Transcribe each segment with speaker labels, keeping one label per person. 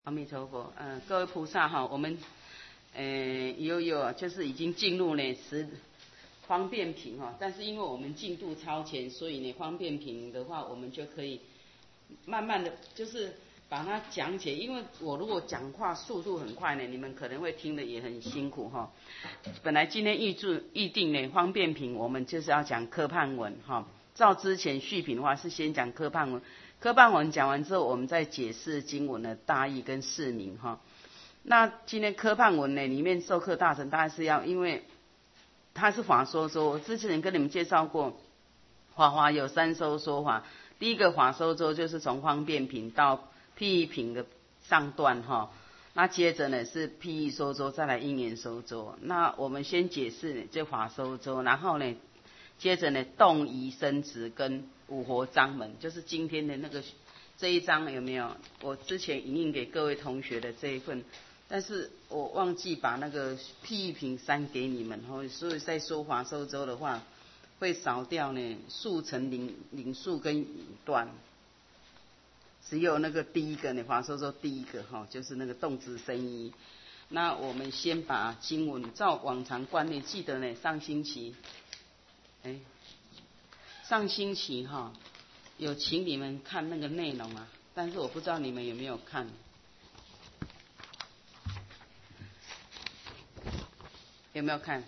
Speaker 1: 阿弥陀佛，各位菩萨哈，我们就是已经进入呢方便品哈，但是因为我们进度超前，所以呢方便品的话，我们就可以慢慢的就是把它讲解。因为我如果讲话速度很快呢，你们可能会听得也很辛苦哈。本来今天预定呢方便品，我们就是要讲科判文哈。照之前续品的话，是先讲科判文。科判文讲完之后，我们再解释经文的大义跟释名哈。那今天科判文呢，里面授课大臣大概是要，因为他是法说周，之前跟你们介绍过，华有三收说法。第一个法说周就是从方便品到譬喻品的上段哈。那接着呢是譬喻说周，再来因缘说周。那我们先解释这法说周，然后呢，接着呢动仪生殖跟五活章门，就是今天的那个这一章有没有？我之前引印给各位同学的这一份，但是我忘记把那个譬喻品删给你们，所以在说法说周的话，会少掉呢速成领数跟引断，只有那个第一个呢法说周第一个哈，就是那个动词生一。那我们先把经文照往常观念，记得呢上星期哈，有请你们看那个内容啊，但是我不知道你们有没有看，有没有看？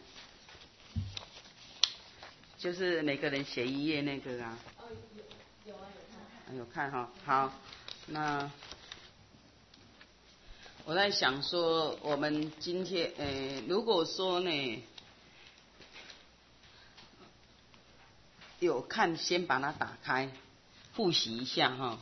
Speaker 1: 就是每个人写一页那个啊。有看哈。好，那我在想说，我们今天如果说呢有看，先把它打开复习一下哈。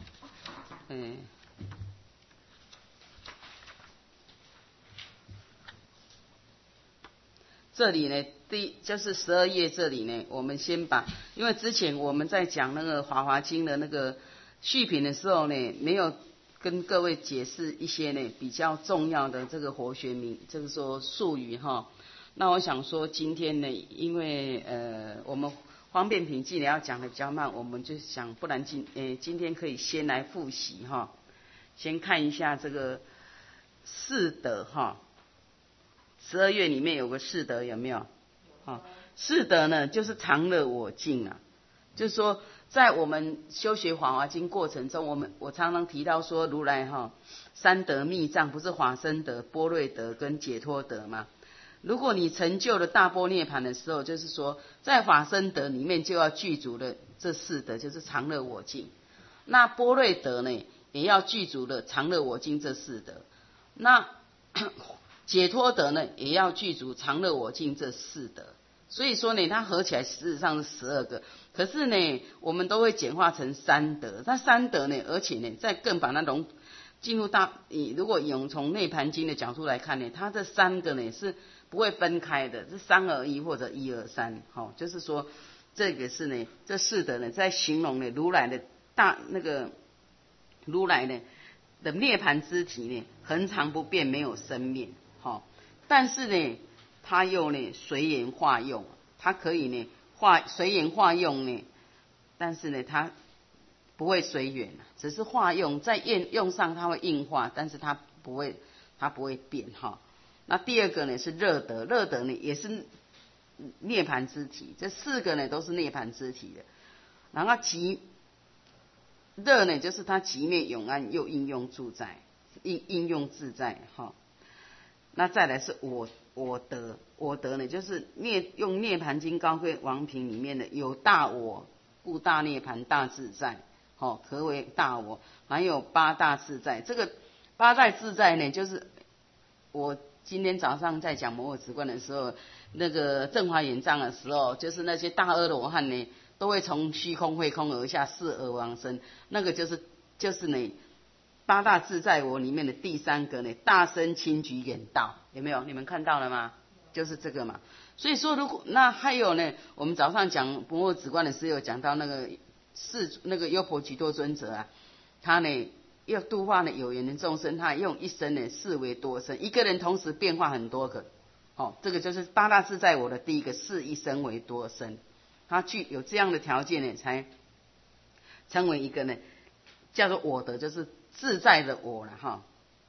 Speaker 1: 这里呢就是12页这里呢，我们先把，因为之前我们在讲那个华华经的那个续品的时候呢，没有跟各位解释一些呢比较重要的这个活学名，就是说术语哈。那我想说今天呢，因为我们方便品既然要讲的比较慢，我们就想不然今天可以先来复习哈，先看一下这个四德哈。12月里面有个四德有没有？四德呢就是常乐我净啊，就是说在我们修学华华经过程中，我常常提到说如来三德密藏，不是法身德、般若德跟解脱德吗？如果你成就了大般涅槃的时候，就是说在法身德里面就要具足的这四德，就是常乐我净。那般若德呢也要具足的常乐我净这四德。那解脱德呢也要具足常乐我净这四德。所以说呢，它合起来事实上是12个，可是呢，我们都会简化成三德。那三德呢，而且呢，再更把它进入如果用从内盘经的角度来看呢，它这三个呢是不会分开的，是3而1或者1而3，就是说这个是呢，这四德呢，在形容呢如来的如来呢的涅盘之体呢，恒常不变，没有生灭，但是呢。他又呢随缘化用，他可以呢随缘化用呢，但是呢他不会随缘，只是化用，在用上它会应化，但是它不会变哈。那第二个呢是热德，热德呢也是涅盘之体，这4个呢都是涅盘之体的。然后热呢就是它极灭永安，又应用自在哈。那再来是我德呢，就是用涅盘经高贵王品里面的有大我，故大涅盘大自在，何为大我？还有八大自在。这个八大自在呢，就是我今天早上在讲摩诃止观的时候，那个正华眼藏的时候，就是那些大阿罗汉呢，都会从虚空会空而下，视而往生，那个就是呢。八大自在我里面的第3个呢，大身轻举眼道，有没有？你们看到了吗？就是这个嘛。所以说，那还有呢，我们早上讲摩诃止观的时候，有讲到那个优婆苴多尊者啊，他呢要度化呢有缘的众生，他用一生呢视为多生，一个人同时变化很多个。这个就是八大自在我的第一个，视一生为多生，他有这样的条件呢，才成为一个呢叫做我德，就是自在的我了哈。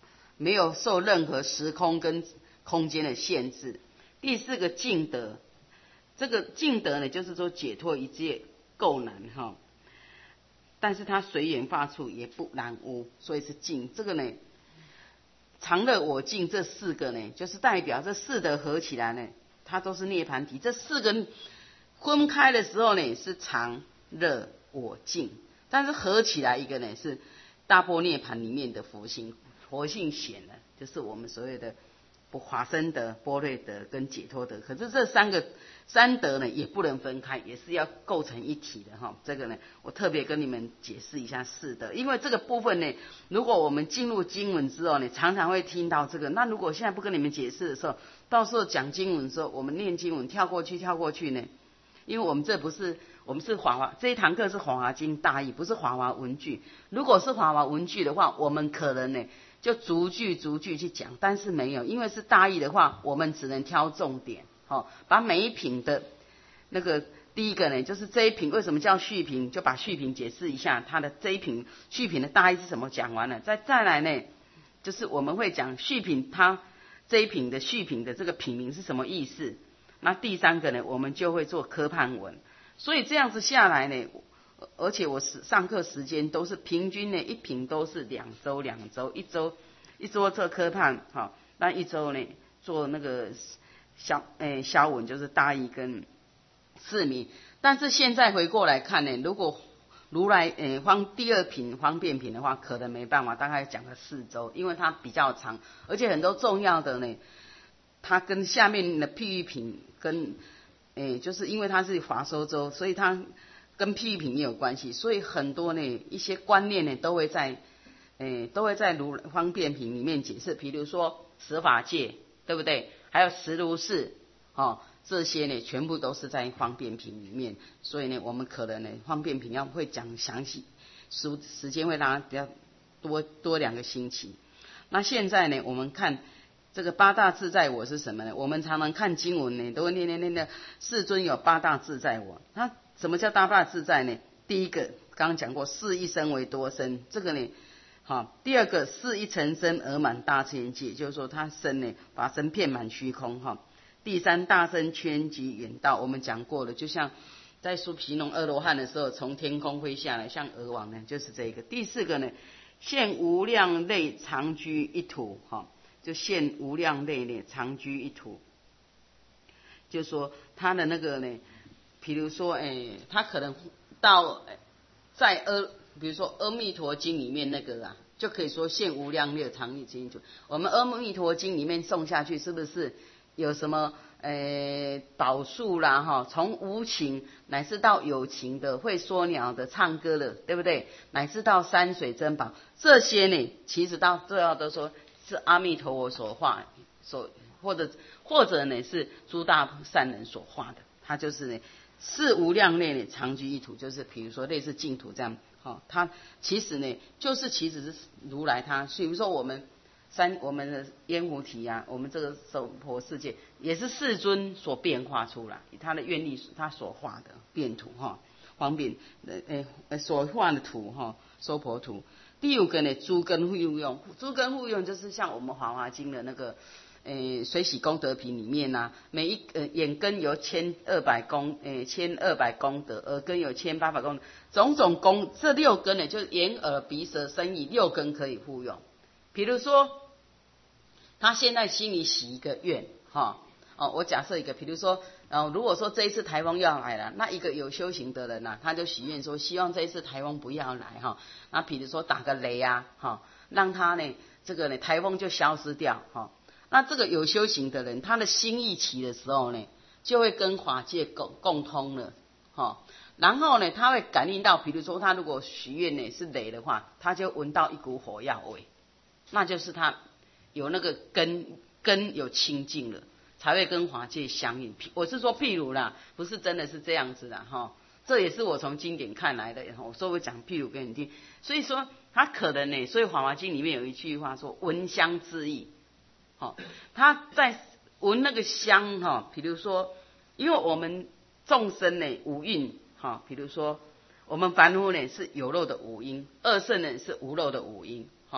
Speaker 1: 没有受任何时空跟空间的限制。第四个净德，这个净德呢，就是说解脱一切垢难哈，但是它随缘发处也不染污，所以是净。这个呢，常乐我净这四个呢，就是代表这四德合起来呢，它都是涅槃体。这四个分开的时候呢，是常乐我净，但是合起来一个呢，是大般涅槃里面的佛性显了，就是我们所谓的法身德、般若德跟解脱德。可是这三德呢，也不能分开，也是要构成一体的哈。这个呢，我特别跟你们解释一下四德，因为这个部分呢，如果我们进入经文之后呢，常常会听到这个。那如果现在不跟你们解释的时候，到时候讲经文的时候，我们念经文跳过去呢，因为我们我们是华华这一堂课是华华经大义，不是华华文句。如果是华华文句的话，我们可能呢就逐句去讲，但是没有，因为是大义的话，我们只能挑重点，把每一品的那个第一个呢，就是这一品为什么叫续品，就把续品解释一下，它的这一品续品的大义是什么，讲完了，再来呢，就是我们会讲续品它这一品的续品的这个品名是什么意思。那第三个呢，我们就会做科判文。所以这样子下来呢，而且我上课时间都是平均呢，一品都是2周，一周做科判，好，那一周呢做那个消文，就是大义跟释名。但是现在回过来看呢，如果如来第二品方便品的话，可能没办法，大概讲了4周，因为它比较长，而且很多重要的呢，它跟下面的譬喻品跟就是因为它是法说周，所以它跟譬喻品也有关系，所以很多呢一些观念呢都会在如方便品里面解释，比如说十法界，对不对？还有十如是，这些呢全部都是在方便品里面。所以呢，我们可能呢方便品会讲详细，时间会拉比较多2个星期。那现在呢，我们看这个八大自在我是什么呢？我们常常看经文呢，都会念的世尊有八大自在我。那什么叫八大自在呢？第一个刚刚讲过，是一身为多身，这个呢，第二个是一层身而满大千界，就是说他身呢把身遍满虚空第三大身圈及远道，我们讲过了，就像在说毗农阿罗汉的时候，从天空飞下来，像鹅王呢，就是这个。第四个呢，现无量类常居一土就现无量类呢常居一土，就说他的那个呢，比如说他可能到比如说阿弥陀经里面那个就可以说现无量类常居一土。我们阿弥陀经里面诵下去，是不是有什么宝树啦从无情乃至到有情的，会说鸟的，唱歌的，对不对？乃至到山水珍宝，这些呢，其实到最后都说是阿弥陀佛所画，或者呢是诸大善人所画的，它就是呢是无量类呢常居一土，就是比如说类似净土这样，它其实呢其实是如来他，比如说我们的烟壶体我们这个娑婆世界也是世尊所变化出来，他的愿力他所画的变土方便所画的图娑婆图。第五个呢，诸根互用，诸根互用就是像我们华华经的那个随喜功德品里面每一眼根有1200功德，耳根有1800功德，种种功，这6根呢，就是眼耳鼻舌身意6根可以互用。比如说他现在心里许一个愿我假设一个，比如说如果说这一次台风要来了，那一个有修行的人他就许愿说希望这一次台风不要来那比如说打个雷让他呢这个呢台风就消失掉那这个有修行的人，他的心意起的时候呢，就会跟法界共通了然后呢他会感应到，比如说他如果许愿呢是雷的话，他就闻到一股火药味，那就是他有那个根有清净了，才会跟法界相应。我是说譬如啦，不是真的是这样子啦这也是我从经典看来的所以我讲譬如给你听。所以说他可能呢，所以《华华经》里面有一句话说闻香知意他在闻那个香比如说因为我们众生呢五蕴比如说我们凡夫呢是有漏的五阴，二圣呢是无漏的五阴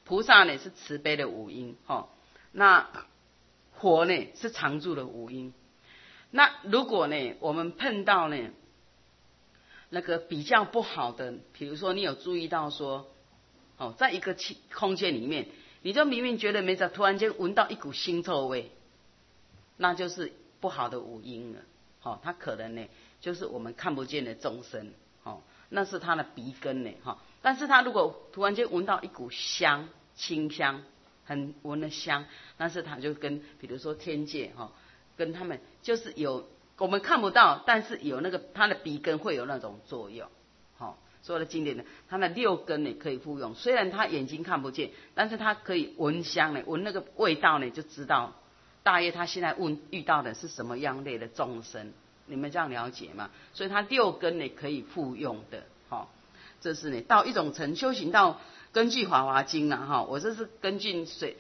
Speaker 1: 菩萨呢是慈悲的五音，那佛呢是常住的五音。那如果呢我们碰到呢那个比较不好的，比如说你有注意到说，在一个空间里面，你就明明觉得没啥，突然间闻到一股腥臭味，那就是不好的五音了。它可能呢就是我们看不见的众生，那是他的鼻根呢，但是他如果突然间闻到一股香，清香，很闻的香，那是他就跟比如说天界，跟他们就是有我们看不到，但是有那个他的鼻根会有那种作用。所有的经典呢，他的六根呢可以复用，虽然他眼睛看不见，但是他可以闻香呢，闻那个味道呢，就知道大约他现在遇到的是什么样类的众生。你们这样了解吗？所以他六根呢可以复用的。这是呢到一种修行到根据《法华经》啦，我这是根据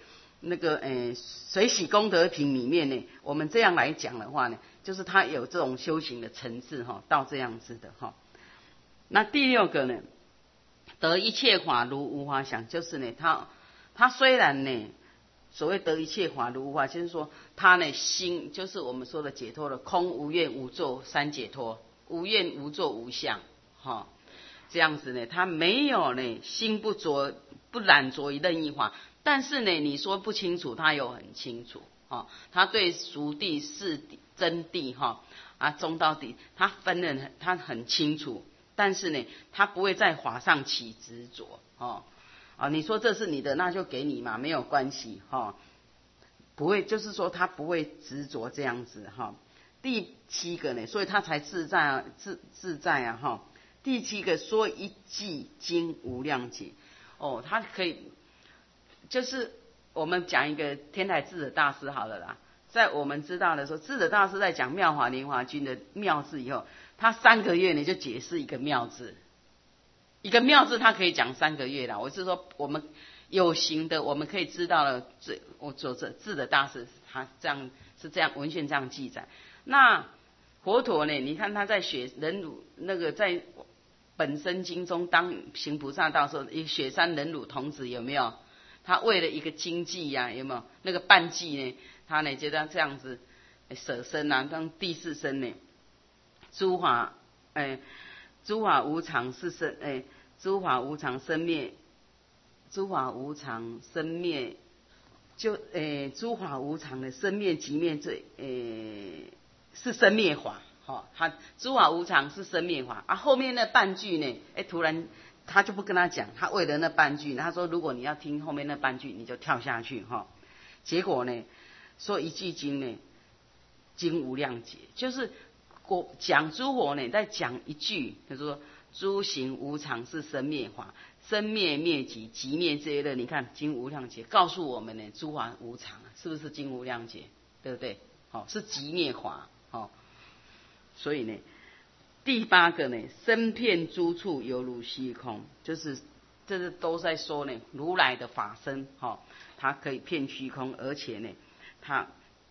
Speaker 1: 水洗功德品里面呢，我们这样来讲的话呢，就是他有这种修行的层次到这样子的。那第六个呢，得一切法如无法想，就是呢他虽然呢所谓得一切法如无法，就是说他呢心就是我们说的解脱了，空无愿无作三解脱，无愿无作无相，这样子呢他没有呢心不染着于任意法，但是呢你说不清楚，他有很清楚。他对熟谛四谛真谛中道谛他分得他很清楚，但是呢他不会在法上起执着。你说这是你的，那就给你嘛，没有关系。不会，就是说他不会执着这样子。第七个呢，所以他才自在自在啊。第七个说一偈经无量劫。他可以就是我们讲一个天台智者大师好了啦，在我们知道的时候，智者大师在讲妙法莲华经的妙字以后，他3个月呢就解释一个妙字，一个妙字他可以讲3个月啦。我是说我们有形的，我们可以知道了，我做这智者大师他这样是这样文献这样记载。那佛陀呢，你看他在忍辱那个在本生经中当行菩萨道时候，一雪山忍辱童子有没有？他为了一个经济呀，有没有？那个半计呢，他呢就这样子舍身啊，当第四身呢，诸法无常是生，诸法无常生灭，诸法无常生灭，就诸法无常的生灭即灭罪，是生灭法。他诸法无常是生灭法啊。后面那半句呢，突然他就不跟他讲，他为了那半句，他说如果你要听后面那半句，你就跳下去。结果呢，说一句经呢，经无量劫，就是讲诸佛呢，在讲一句，他说诸行无常是生灭法，生灭灭即即灭这一类。你看经无量劫告诉我们呢，诸法无常，是不是经无量劫？对不对？是即灭法。所以呢，第8个呢，身遍诸处犹如虚空，就是这是都在说呢，如来的法身，它可以遍虚空，而且呢，它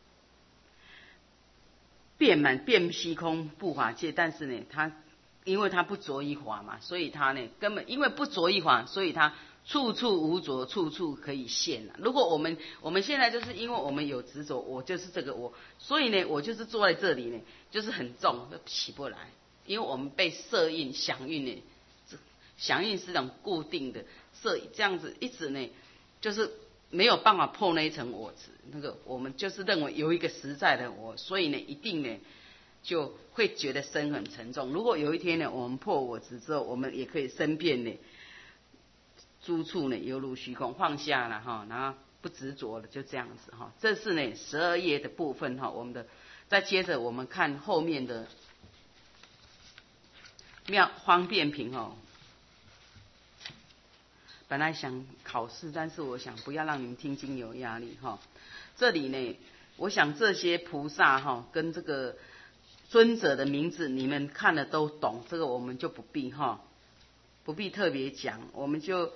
Speaker 1: 遍虚空不法界，但是呢，它因为它不着一法嘛，所以它呢根本因为不着一法，所以它处处无着，处处可以现。如果我们现在就是因为我们有执着，我就是这个我，所以呢，我就是坐在这里呢，就是很重，都起不来，因为我们被色蕴、想蕴呢，想蕴是种固定的色，这样子一直呢，就是没有办法破那一层我执。那个我们就是认为有一个实在的我，所以呢，一定呢就会觉得身很沉重。如果有一天呢，我们破我执之后，我们也可以身遍呢。诸处呢犹如虚空，放下了然后不执着了，就这样子这是呢12页的部分我们的再接着我们看后面的妙方便品本来想考试，但是我想不要让你们听经有压力这里呢，我想这些菩萨跟这个尊者的名字你们看了都懂，这个我们就不必特别讲，我们就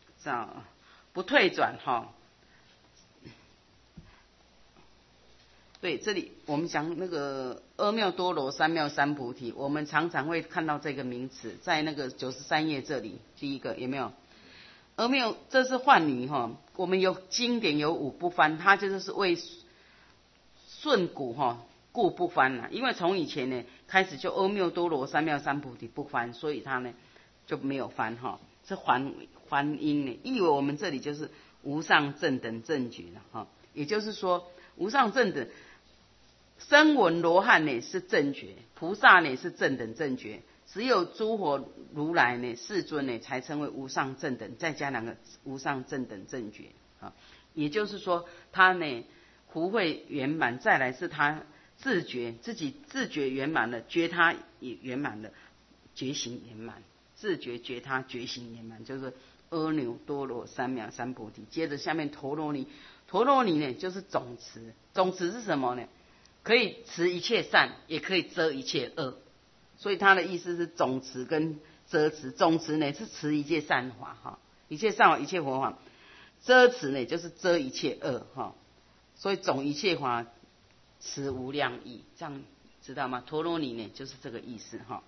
Speaker 1: 不退转对，这里我们讲那个阿耨多罗三藐三菩提，我们常常会看到这个名词，在那个93页这里，第一个有没有？阿耨，这是梵语哈，我们有经典有五不翻，它就是为顺古哈，故不翻了。因为从以前呢开始就阿耨多罗三藐三菩提不翻，所以它呢就没有翻哈，是还音呢，以为我们这里就是无上正等正觉了哈，也就是说无上正等。声闻罗汉呢是正觉，菩萨呢是正等正觉，只有诸佛如来呢世尊呢才称为无上正等，再加两个无上正等正觉啊，也就是说他呢福慧圆满，再来是他自觉自己自觉圆满了，觉他也圆满了，觉行圆满，自觉觉他觉行圆满，就是阿耨多罗三藐三菩提。接着下面陀罗尼，陀罗尼呢就是总持，总持是什么呢？可以持一切善，也可以遮一切恶，所以他的意思是总持跟遮持。总持呢是持一切善法哈，一切善法一切佛法；遮持呢就是遮一切恶哈，所以总一切法持无量义，这样知道吗？陀罗尼呢就是这个意思哈。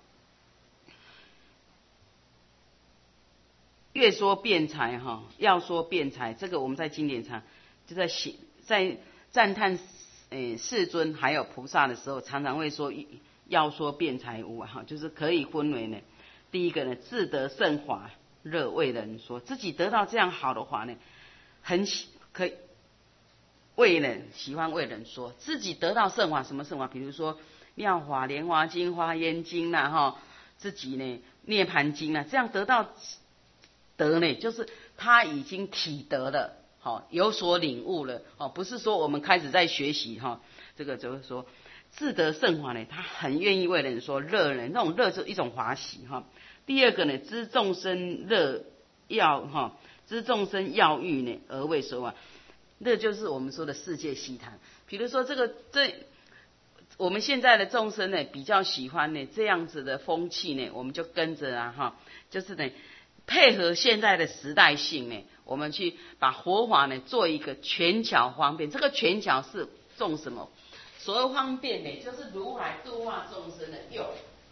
Speaker 1: 越说辩才哈，要说辩才，这个我们在经典上就在赞叹世尊还有菩萨的时候，常常会说要说辩才无哈，就是可以分为呢，第一个呢自得圣法乐为人说，自己得到这样好的法呢，很可以为人喜欢为人说，自己得到圣法，什么圣法？比如说妙法莲华经、华严经啦哈，自己呢涅盘经啦，这样得到得呢，就是他已经体得了。好，有所领悟了，哦，不是说我们开始在学习哈，这个就是说自得圣法呢，他很愿意为人说乐人，那种乐是一种华喜哈。第二个呢，知众生乐要哈，知众生要欲呢而为说法，乐就是我们说的世界习谈。比如说我们现在的众生呢，比较喜欢呢这样子的风气呢，我们就跟着啊哈，就是呢配合现在的时代性呢。我们去把佛法呢做一个权巧方便，这个权巧是重什么？所谓方便呢，就是如来度化众生的用，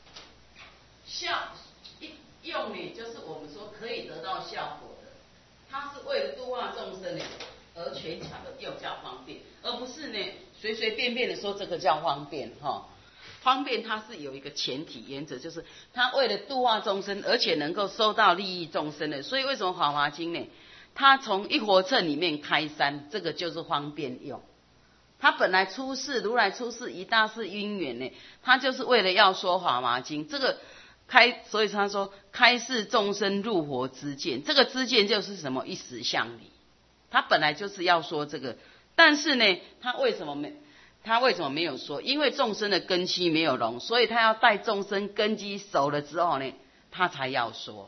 Speaker 1: 用呢，就是我们说可以得到效果的，它是为了度化众生呢而权巧的用叫方便，而不是呢随随便便的说这个叫方便哈。方便它是有一个前提原则，就是它为了度化众生，而且能够收到利益众生的。所以为什么《法华经》呢？他从一佛乘里面开山，这个就是方便用。他本来出世，如来出世一大事因缘呢，他就是为了要说法华经，这个所以他说开示众生入佛之见，这个之见就是什么？一时相离。他本来就是要说这个，但是呢，他为什么没有说？因为众生的根基没有融，所以他要待众生根基熟了之后呢，他才要说。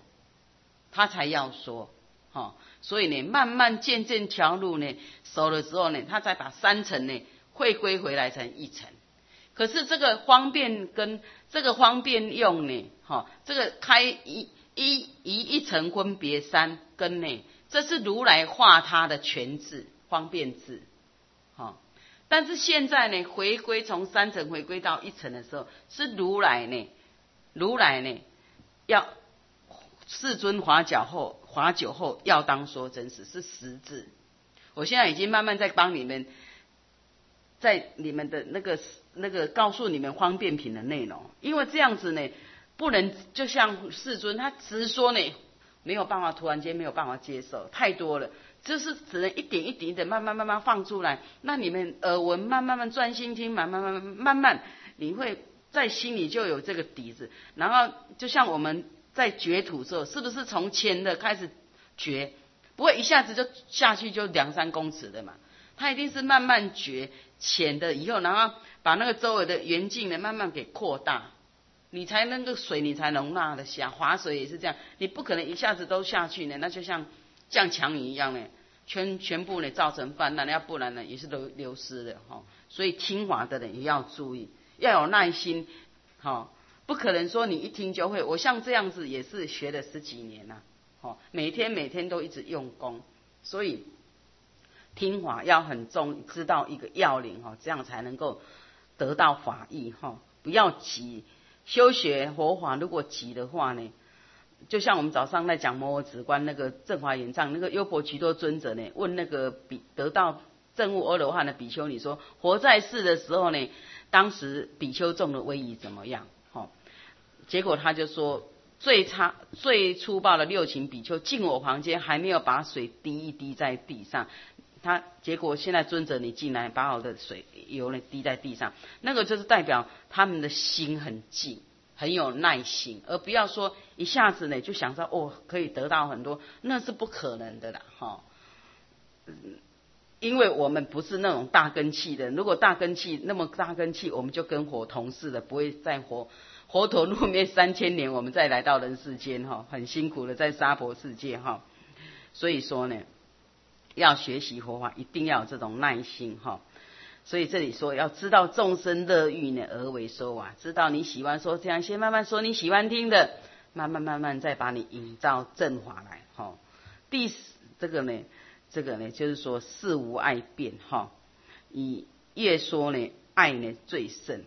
Speaker 1: 所以呢，慢慢渐渐条路呢熟了之后呢，他才把3层呢汇归回来成1层。可是这个方便跟这个方便用呢，这个开一层分别3根呢，这是如来化他的全智方便智，但是现在呢，回归从3层回归到1层的时候，是如来呢要世尊华久后要当说真实，是实质。我现在已经慢慢在帮你们，在你们的那个告诉你们方便品的内容，因为这样子呢，不能就像世尊他直说呢，没有办法，突然间没有办法接受，太多了，就是只能一点一点的慢慢放出来。那你们耳闻慢慢专心听，慢慢，你会在心里就有这个底子。然后就像我们在掘土的时候，是不是从浅的开始掘，不会一下子就下去就2-3公尺的嘛？它一定是慢慢掘浅的以后，然后把那个周围的圆径呢慢慢给扩大，你才那个水你才容纳得下。划水也是这样，你不可能一下子都下去呢，那就像降强雨一样呢，全部呢造成泛滥，要不然呢也是都流失的哈。所以听法的人也要注意，要有耐心哈。不可能说你一听就会，我像这样子也是学了10几年了，每天都一直用功，所以听法要很重，知道一个要领哈，这样才能够得到法益哈。不要急，修学佛法如果急的话呢，就像我们早上在讲摩诃止观那个正华严藏那个优婆耆多尊者呢，问那个得到证悟阿罗汉的比丘尼说，活在世的时候呢，当时比丘众的威仪怎么样？结果他就说，最粗暴的六情比丘进我房间，还没有把水滴一滴在地上，结果现在尊者你进来，把我的水油呢滴在地上，那个就是代表他们的心很静，很有耐心，而不要说一下子呢就想到可以得到很多，那是不可能的啦因为我们不是那种大根器的，如果大根器那么大根器，我们就跟火同事了，不会再活头路面3000年，我们再来到人世间很辛苦的在娑婆世界所以说呢，要学习佛法一定要有这种耐心所以这里说要知道众生乐欲呢而为说法，知道你喜欢说这样，先慢慢说你喜欢听的，慢慢再把你引到正法来这个呢就是说事无爱辩以越说呢爱呢最甚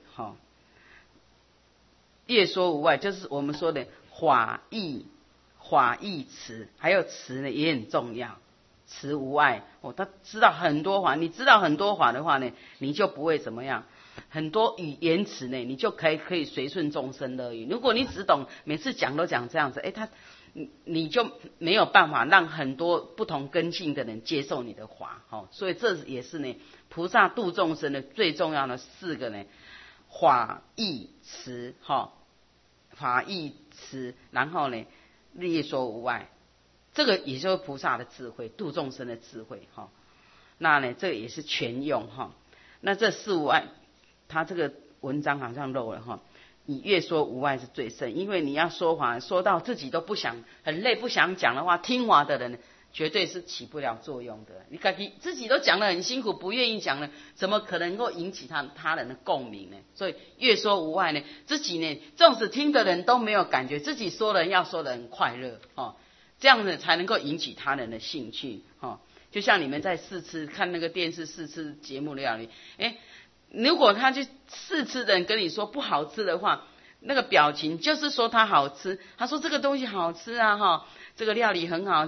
Speaker 1: 越说无碍，就是我们说的法义词，还有词呢也很重要。词无碍他知道很多法，你知道很多法的话呢，你就不会怎么样。很多语言词呢，你就可以随顺众生乐语。如果你只懂每次讲都讲这样子，你就没有办法让很多不同根性的人接受你的法所以这也是呢菩萨度众生的最重要的4个呢。法义词法义词，然后呢略说无碍，这个也就是菩萨的智慧，度众生的智慧那呢这个也是全用那这事无碍，他这个文章好像漏了以越说无碍是最甚，因为你要说法说到自己都不想很累不想讲的话，听法的人绝对是起不了作用的。你自己都讲得很辛苦，不愿意讲了，怎么可能够引起他人的共鸣呢？所以越说无碍呢，自己呢，纵使听的人都没有感觉，自己说的人要说得很快乐这样呢才能够引起他人的兴趣就像你们在试吃看那个电视试吃节目料理，如果他去试吃的人跟你说不好吃的话，那个表情就是说他好吃，他说这个东西好吃啊这个料理很好，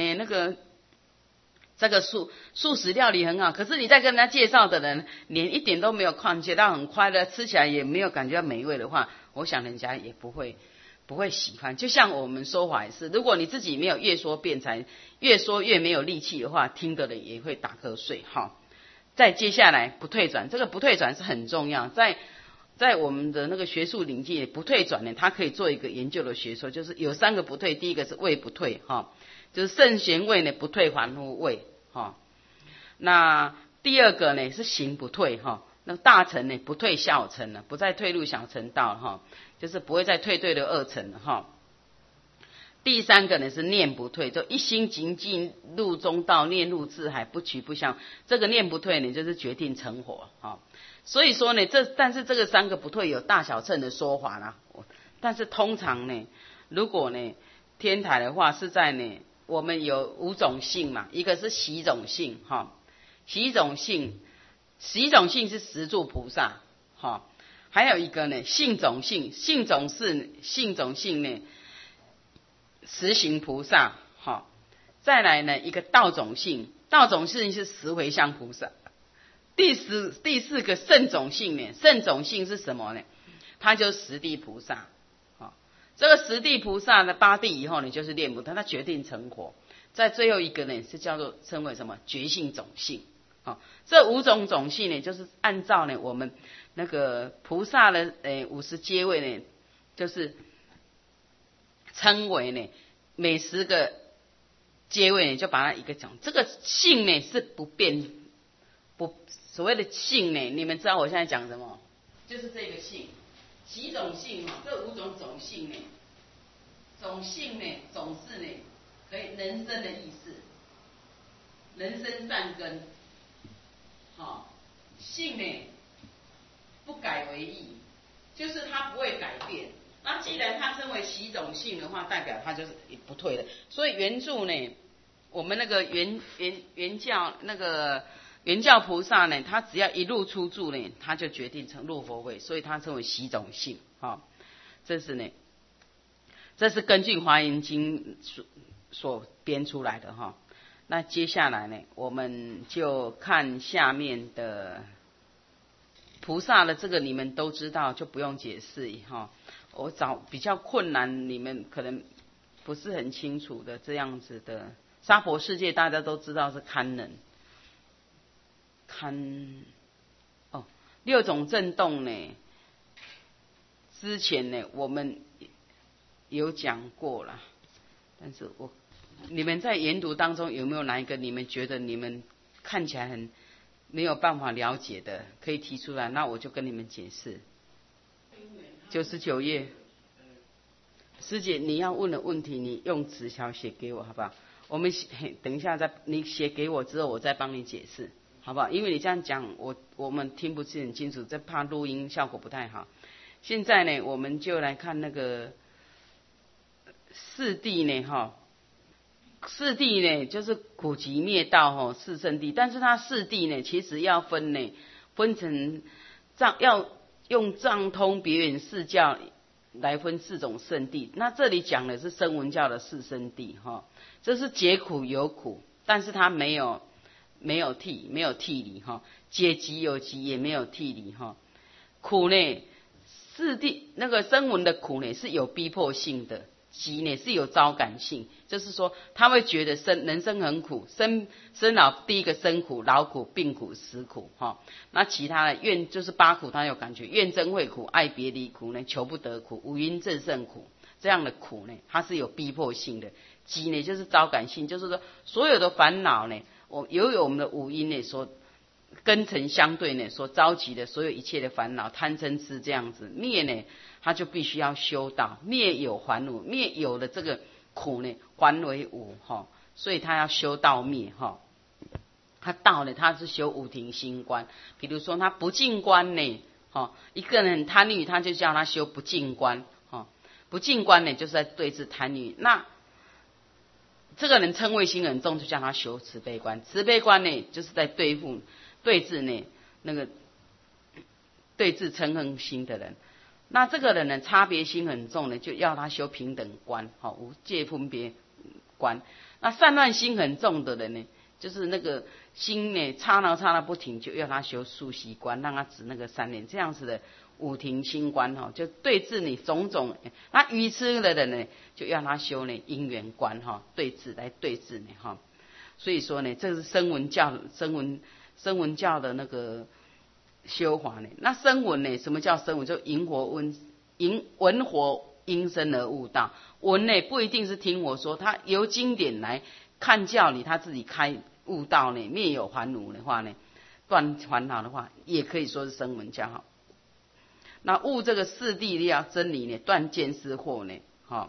Speaker 1: 这个素食料理很好，可是你在跟他介绍的人连一点都没有感觉到很快乐，吃起来也没有感觉到美味的话，我想人家也不会喜欢。就像我们说法也是，如果你自己没有越说辩才，越说越没有力气的话，听的人也会打瞌睡再接下来不退转，这个不退转是很重要，在我们的那个学术领域，不退转呢，它可以做一个研究的学说，就是有3个不退，第一个是位不退就是圣贤位呢不退凡夫位那第2个呢是行不退那大乘呢不退小乘了，不再退入小乘道就是不会再退对了2乘了第3个呢是念不退，就一心精进入中道，念入智海，不取不相。这个念不退呢，就是决定成佛所以说呢，但是这个3个不退有大小乘的说法啦。但是通常呢，如果呢天台的话是在呢，我们有5种性嘛，一个是习种性习种性是十住菩萨还有一个呢性种性，性种性呢实行菩萨再来呢一个道种性是十回向菩萨。第4个圣种性呢，圣种性是什么呢？它就是十地菩萨这个十地菩萨的8地以后呢，就是念菩萨，他决定成佛。在最后一个呢是叫做称为什么觉性种性这5种种性呢，就是按照呢我们那个菩萨的50阶位呢，就是称为呢每10个阶位呢，就把它一个讲。这个性呢是不变，所谓的性呢，你们知道我现在讲什么？就是这个性，几种性这5种种性呢，种性呢，种是呢，可以人生的意思，人生善根，性呢不改为易，就是它不会改变。那既然它称为习种性的话，代表它就是不退的。所以原著呢， 我们那个原教那个原教菩萨呢，他只要一入出住呢，他就决定成入佛位，所以他称为习种性。这是根据华严经所编出来的哈。那接下来呢，我们就看下面的菩萨的这个，你们都知道，就不用解释哈。我找比较困难，你们可能不是很清楚的这样子的。娑婆世界大家都知道是堪能，六种震动呢，之前呢我们有讲过了，但是你们在研读当中有没有哪一个你们觉得你们看起来很没有办法了解的，可以提出来，那我就跟你们解释。99页，师姐你要问的问题，你用纸条写给我好不好？我们等一下你写给我之后，我再帮你解释，好不好？因为你这样讲，我们听不是很清楚，这怕录音效果不太好。现在呢，我们就来看那个四谛呢，四谛呢就是苦集灭道四圣谛，但是它四谛呢，其实要分成要用藏通别圆四教来分4种圣谛。那这里讲的是声闻教的四圣谛这是解苦有苦，但是它没有替离解集有集，也没有替离苦呢，四谛那个声闻的苦呢是有逼迫性的，集呢是有招感性，就是说他会觉得人生很苦，生老第一个生苦、劳苦、病苦、死苦那其他的怨就是8苦，他有感觉，怨憎会苦、爱别离苦呢、求不得苦、五阴正胜苦，这样的苦呢，它是有逼迫性的。集呢就是招感性，就是说所有的烦恼呢，由我们的五阴呢所根尘相对呢所召集的所有一切的烦恼，贪嗔痴这样子灭呢，他就必须要修道，灭有还无，灭有的这个苦呢还为无所以他要修道灭他道呢，他是修五停心观。比如说他不净观呢一个人很贪欲，他就叫他修不净观不净观呢就是在对治贪欲。那这个人嗔恚心很重，就叫他修慈悲观。慈悲观呢就是在对治呢那个对治嗔恨心的人。那这个人呢差别心很重呢，就要他修平等观无界分别观。那散乱心很重的人呢，就是那个心呢刹那不停，就要他修数息观，让他止那个3念，这样子的五停心观就对治你种种。那愚痴的人呢，就要他修呢因缘观对治来对治你所以说呢，这是声闻教的那个修法呢。那声闻呢，什么叫声闻？就闻佛因声而悟道。闻呢不一定是听我说，他由经典来看教理，他自己开悟道呢，灭有还无的话呢，断烦恼的话，也可以说是声闻教那悟这个四谛要真理呢，断见思惑呢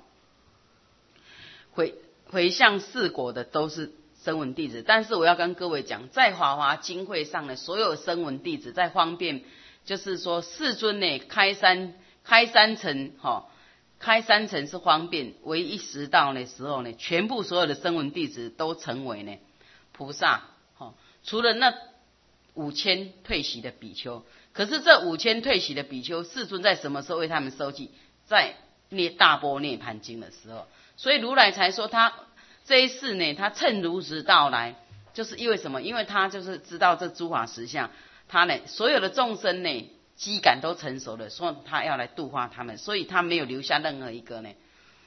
Speaker 1: 回向四果的都是声闻弟子。但是我要跟各位讲，在华华经会上呢，所有声闻弟子在方便，就是说世尊呢开三层是方便，唯一实道的时候呢，全部所有的声闻弟子都成为呢菩萨除了那5000退席的比丘。可是这5000退席的比丘，世尊在什么时候为他们收集？在大般涅盘经的时候。所以如来才说他这一世呢，他趁如实到来，就是因为什么？因为他就是知道这诸法实相，他呢所有的众生呢机感都成熟了，说他要来度化他们，所以他没有留下任何一个呢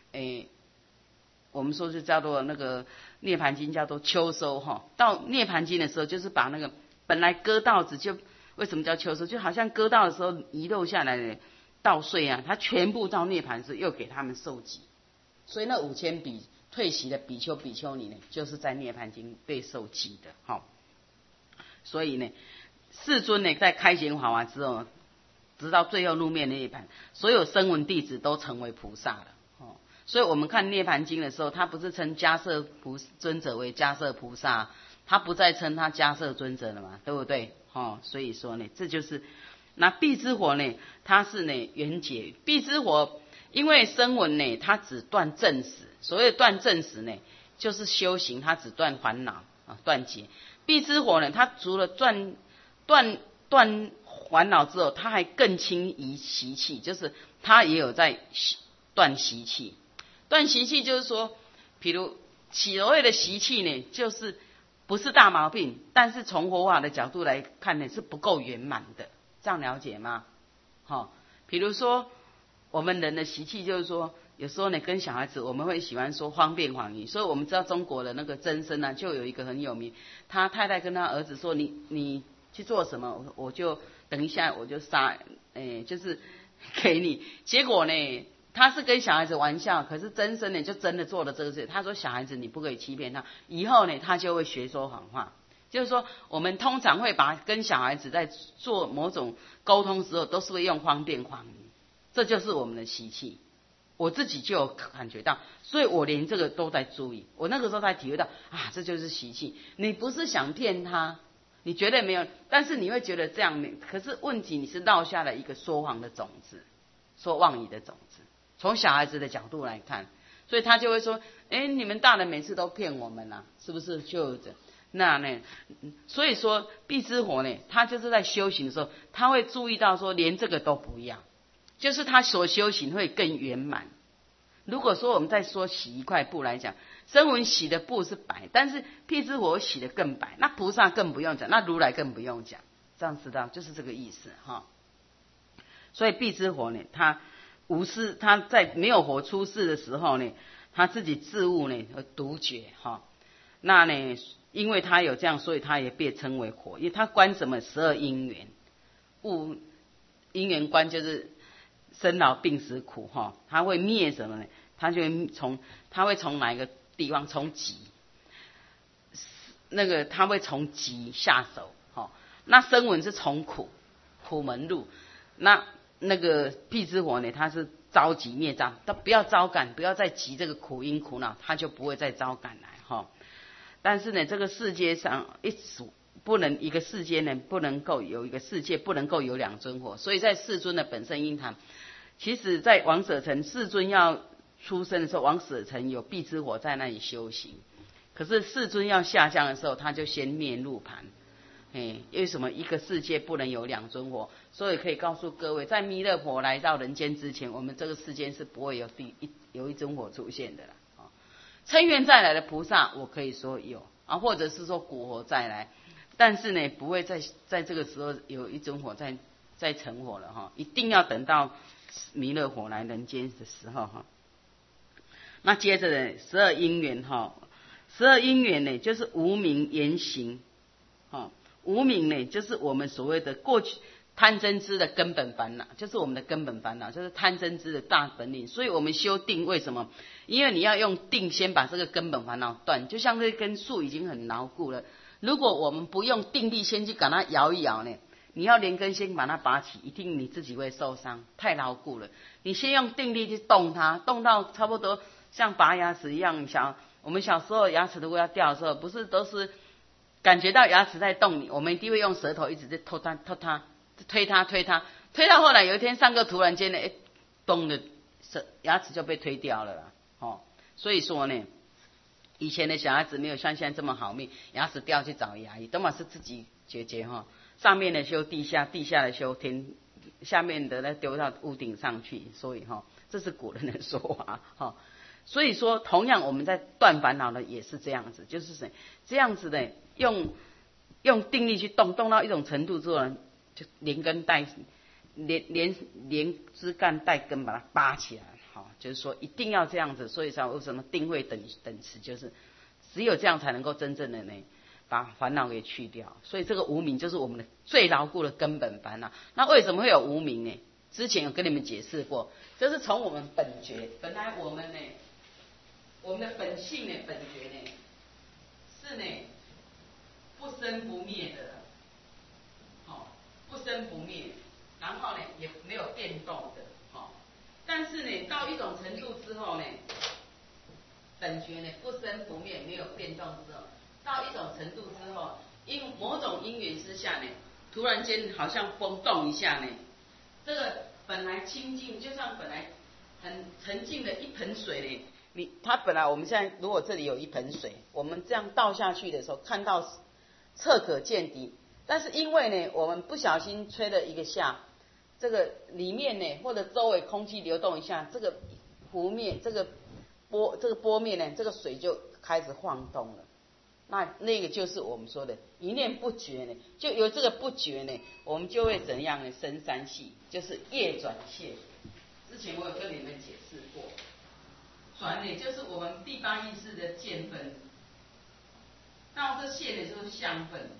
Speaker 1: 我们说就叫做那个涅盘经叫做秋收到涅盘经的时候，就是把那个本来割稻子，就为什么叫秋收？就好像割稻的时候遗漏下来的稻穗啊，他全部到涅盘时又给他们受集。所以那5000退席的比丘比丘尼呢，就是在涅盘经被受集的所以呢，世尊呢在开显法华之后，直到最后入灭涅盘，所有声闻弟子都成为菩萨了所以我们看涅盘经的时候，他不是称迦摄尊者为迦摄菩萨，他不再称他迦摄尊者了嘛，对不对所以说呢，这就是那辟支佛呢，他是呢圆解辟支佛。因为声闻呢，它只断正死，所谓断正死呢， 就是修行，它只断烦恼啊，断结。地支火呢，它除了断烦恼之后，它还更轻于习气，就是它也有在断习气。断习气就是说，比如所谓的习气呢，就是不是大毛病，但是从佛法的角度来看呢，是不够圆满的，这样了解吗？好，比如说我们人的习气就是说，有时候呢跟小孩子我们会喜欢说方便谎语，所以我们知道中国的那个曾参啊，就有一个很有名，他太太跟他儿子说，你去做什么，我就等一下我就杀，就是给你。结果呢，他是跟小孩子玩笑，可是曾参呢就真的做了这个事。他说小孩子你不可以欺骗他，以后呢他就会学说谎话。就是说，我们通常会跟小孩子在做某种沟通时候，都是会用方便谎语，这就是我们的习气。我自己就有感觉到，所以我连这个都在注意。我那个时候才体会到啊，这就是习气。你不是想骗他，你绝对没有，但是你会觉得这样，可是问题你是落下了一个说谎的种子，说妄语的种子。从小孩子的角度来看，所以他就会说：“你们大人每次都骗我们啊，是不是？”就这。那呢，所以说地支火呢，他就是在修行的时候，他会注意到说，连这个都不要，就是他所修行会更圆满。如果说我们再说洗一块布来讲，声闻洗的布是白，但是地支火洗的更白，那菩萨更不用讲，那如来更不用讲，这样知道就是这个意思哈。所以地支火呢，他无私，他在没有火出世的时候呢，他自己自悟呢而独觉哈。那呢，因为他有这样，所以他也被称为火，因为他观什么12因缘，因缘观就是生老病死苦哈，他会灭什么呢？他会从哪一个地方？从集，那个他会从集下手哈。那声闻是从苦门入，那个地支火呢，他是着急灭障，他不要招感，不要再急这个苦因苦恼，他就不会再招感来哈。但是呢，这个世界上一个世界呢，不能够有一个世界，不能够有两尊火。所以在世尊的本生因坛，其实在王舍城世尊要出生的时候，王舍城有地支火在那里修行。可是世尊要下降的时候，他就先灭入盘。为什么一个世界不能有两尊火？所以可以告诉各位，在弥勒佛来到人间之前，我们这个世间是不会有一尊火出现的啦。称愿再来的菩萨，我可以说有啊，或者是说古火再来，但是呢，不会在这个时候有一尊火再成火了哈，一定要等到弥勒佛来人间的时候哈。那接着呢，12因缘哈，12因缘呢就是无明言行，无明呢就是我们所谓的过去贪嗔痴的根本烦恼，就是我们的根本烦恼，就是贪嗔痴的大本领。所以我们修定为什么？因为你要用定先把这个根本烦恼断，就像这根树已经很牢固了，如果我们不用定力先去把它摇一摇呢，你要连根先把它拔起，一定你自己会受伤，太牢固了。你先用定力去动它，动到差不多像拔牙齿一样。我们小时候牙齿如果要掉的时候，不是都是感觉到牙齿在动，我们一定会用舌头一直在拖它，推到后来有一天上课突然间呢，咚的牙齿就被推掉了啦。所以说呢，以前的小孩子没有像现在这么好命，牙齿掉去找牙医，都嘛是自己解决哈。上面的修地下，地下的修天，下面的呢丢到屋顶上去。所以这是古人的说法哈。所以说，同样我们在断烦恼的也是这样子，就是这样子的用定力去动到一种程度之后呢，就连枝干带根把它拔起来。就是说一定要这样子，所以才为什么定慧等持，就是只有这样才能够真正的呢把烦恼给去掉。所以这个无明就是我们的最牢固的根本烦恼。那为什么会有无明呢？之前有跟你们解释过，就是从我们本觉，本来我们的本性呢，本觉呢是呢不生不灭的，不生不灭，然后呢也没有变动的。但是呢，到一种程度之后呢，本觉呢不生不灭，没有变动之后，到一种程度之后，因某种因缘之下呢，突然间好像风动一下呢，这个本来清净，就像本来很沉静的一盆水呢， 它本来我们现在如果这里有一盆水，我们这样倒下去的时候，看到侧可见底，但是因为呢，我们不小心吹了一个下，这个里面呢，或者周围空气流动一下，这个湖面，这个波面呢，这个水就开始晃动了。那个就是我们说的一念不觉呢，就有这个不觉呢，我们就会怎样呢？生三系，就是业转现。之前我有跟你们解释过，转呢就是我们第八意识的见分，到这现呢就是相分，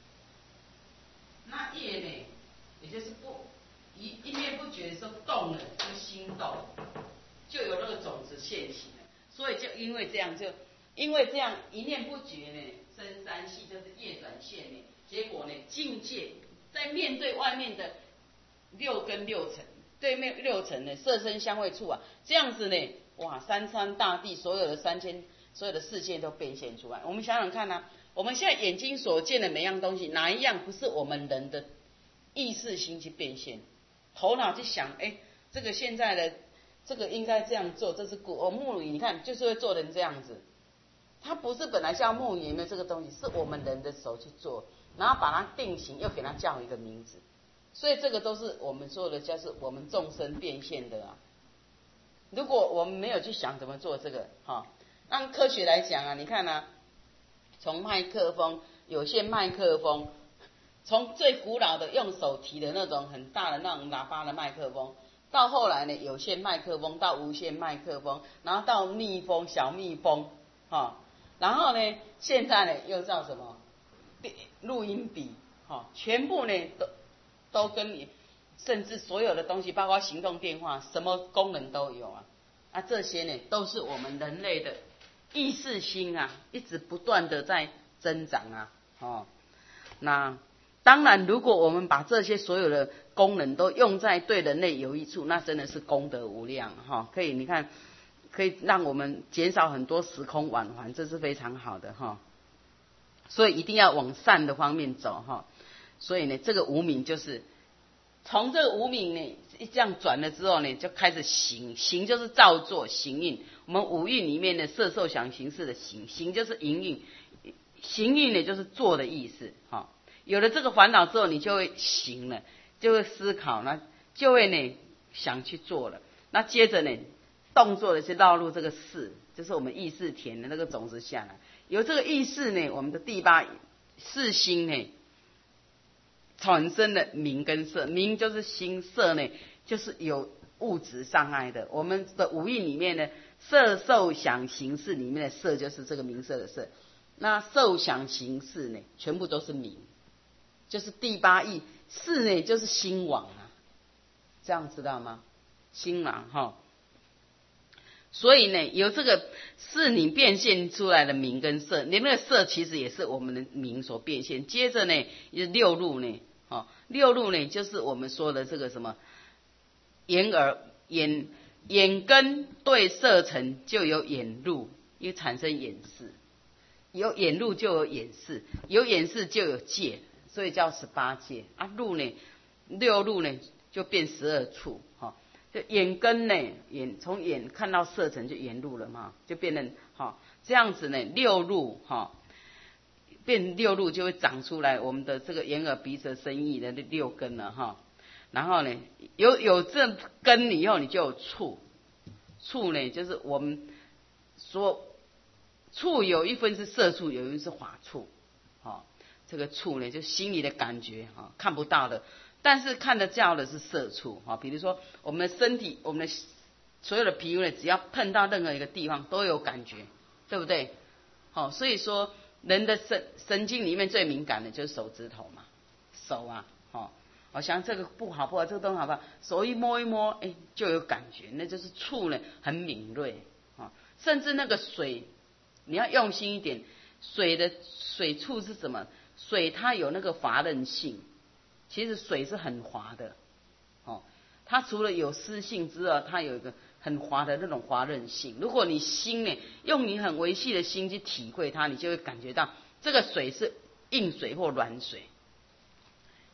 Speaker 1: 那业呢，也就是一念不觉的时候动了，就心动，就有那个种子现行了。所以就因为这样一念不觉呢，生三系就是业转现呢，结果呢境界在面对外面的六根六尘，对面六尘呢色声香味触啊，这样子呢，哇，三川大地所有的所有的世界都变现出来。我们想想看啊，我们现在眼睛所见的每样东西，哪一样不是我们人的意识心去变现？头脑去想，这个现在的这个应该这样做，这是木鱼，你看就是会做成这样子。它不是本来叫木鱼，有没有这个东西？是我们人的手去做，然后把它定型，又给它叫一个名字。所以这个都是我们说的，就是我们众生变现的啊。如果我们没有去想怎么做这个，按科学来讲啊，你看啊，从麦克风、有线麦克风，从最古老的用手提的那种很大的那种喇叭的麦克风，到后来呢有线麦克风，到无线麦克风，然后到蜜蜂、小蜜蜂，然后呢现在呢又叫什么录音笔，全部呢都跟你，甚至所有的东西，包括行动电话，什么功能都有啊，这些呢都是我们人类的意识心啊，一直不断的在增长啊，那当然，如果我们把这些所有的功能都用在对人类有益处，那真的是功德无量可以，你看，可以让我们减少很多时空往还，这是非常好的所以一定要往善的方面走所以呢，这个无明就是从这个无明呢这样转了之后呢，就开始行，行就是造作行印。我们五蕴里面的色受想行识的行，行就是营运，行运呢就是做的意思有了这个烦恼之后，你就会行了，就会思考呢，就会呢想去做了。那接着呢，动作的是绕入这个识，就是我们意识填的那个种子下来。由这个意识呢，我们的第八识心呢，产生的名跟色。名就是心，色呢就是有物质障碍的。我们的五蕴里面呢，色受想行识里面的色就是这个名色的色。那受想行识呢，全部都是名，就是第八意。识呢就是心王这样知道吗？心王所以呢，由这个识你变现出来的名跟色，你那个色其实也是我们的名所变现。接着呢，六入呢，六入呢就是我们说的这个什么眼耳眼根对色尘就有眼入，因为产生眼识，有眼入就有眼识，有眼识就有界，所以叫18界入呢，六入呢就变12处就眼根呢，从眼看到色尘就眼入了嘛，就变成这样子呢，六入变六入就会长出来我们的这个眼耳鼻舌身意的六根了然后呢，有这根以后，你就有触，触呢就是我们说触有一分是色触，有一分是法触这个触呢就心里的感觉看不到的。但是看得到的是色触比如说我们的身体，我们的所有的皮肤呢，只要碰到任何一个地方都有感觉，对不对？所以说人的神经里面最敏感的就是手指头嘛，手我想这个不好，这个东西好不好？手一摸一摸，就有感觉，那就是触呢很敏锐甚至那个水，你要用心一点，水的水触是什么？水它有那个滑韧性。其实水是很滑的它除了有湿性之外，它有一个很滑的那种滑韧性。如果你心呢，用你很微细的心去体会它，你就会感觉到这个水是硬水或软水。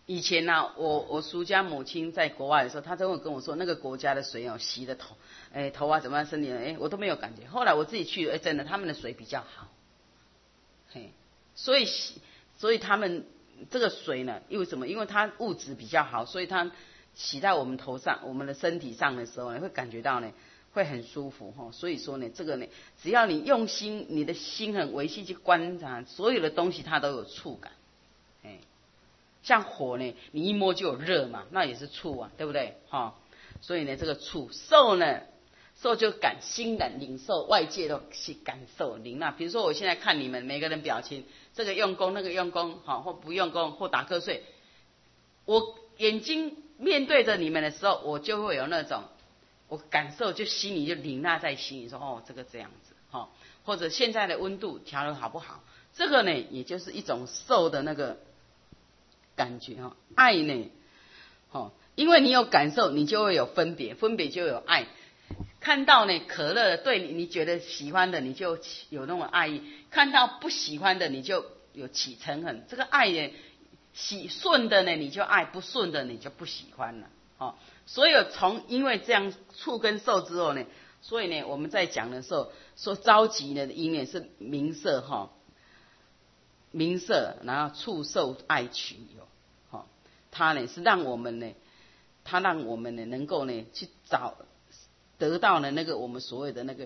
Speaker 1: 以前呢、我叔家母亲在国外的时候，她都会跟我说，那个国家的水哦，洗的头啊怎么样，身体我都没有感觉。后来我自己去了，真的他们的水比较好，嘿，所以他们这个水呢，因为什么？因为它物质比较好，所以它洗在我们头上、我们的身体上的时候呢，会感觉到呢，会很舒服哈。所以说呢，这个呢，只要你用心，你的心很维系去观察，所有的东西它都有触感，哎。像火呢，你一摸就有热嘛，那也是触啊，对不对？所以呢，这个触受呢，受就感心的领受外界的感受领纳。比如说我现在看你们每个人表情，这个用功那个用功，或不用功或打瞌睡，我眼睛面对着你们的时候，我就会有那种我感受，就心里就领纳在心里说，这个这样子，或者现在的温度调得好不好？这个呢，也就是一种受的那个感觉爱呢，因为你有感受，你就会有分别，分别就有爱。看到呢可乐对你觉得喜欢的，你就有那种爱意；看到不喜欢的，你就有起嗔恨。这个爱呢，顺的呢你就爱，不顺的你就不喜欢了。所以因为这样触跟受之后呢，所以呢我们在讲的时候说着急呢的因呢是名色名色，然后触受爱取有，它呢是让我们呢，它让我们呢能够呢去得到呢那个我们所谓的那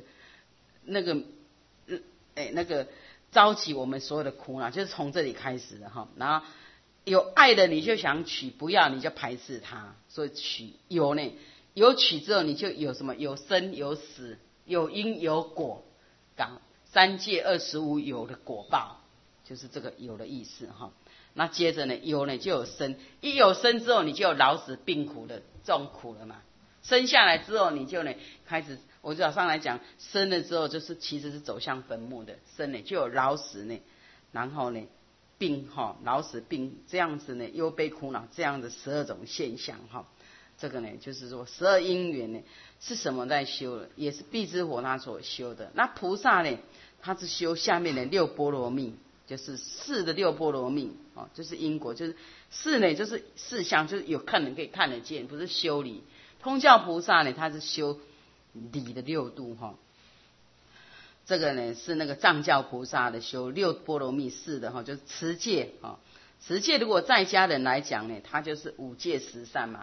Speaker 1: 个招起我们所有的苦恼，就是从这里开始的哈。然后有爱的你就想取，不要你就排斥它，所以取有呢，有取之后你就有什么？有生有死，有因有果，三界25有的果报。就是这个有的意思哈。那接着呢，有呢就有生，一有生之后，你就有老死病苦的重苦了嘛。生下来之后，你就呢开始，我早上来讲，生了之后就是其实是走向坟墓的，生呢就有老死呢，然后呢病老死病这样子呢，忧悲苦恼这样的12种现象哈。这个呢就是说12因缘呢是什么在修的，也是辟支佛他所修的。那菩萨呢，他是修下面的6波罗蜜。就是4的6波罗蜜就是因果，就是4呢，就是4相，就是有看人可以看得见，不是修理。通教菩萨呢，他是修理的6度这个呢是那个藏教菩萨的修6波罗蜜4的就是持戒持戒如果在家人来讲呢，他就是5戒10善嘛